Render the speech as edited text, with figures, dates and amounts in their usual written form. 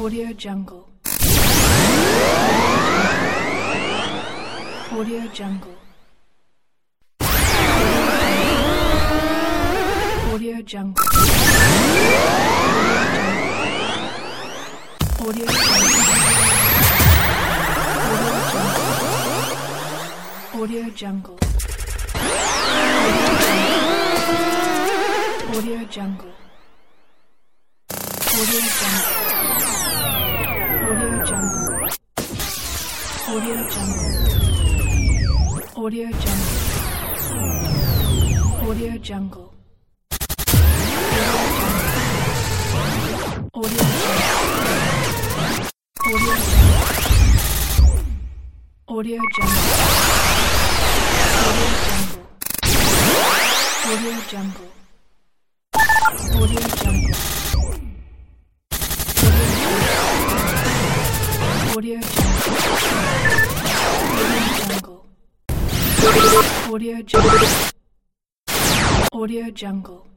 Audio Jungle. Audio Jungle. Audio Jungle. Audio Jungle. Audio Jungle. Audio Jungle. Audio Jungle. Audio Jungle. Audio Jungle. Audio Jungle. Audio Jungle. Audio Jungle. Audio Jungle. Audio Jungle. Audio Jungle. Audio Jungle. Audio Jungle. Audio Jungle.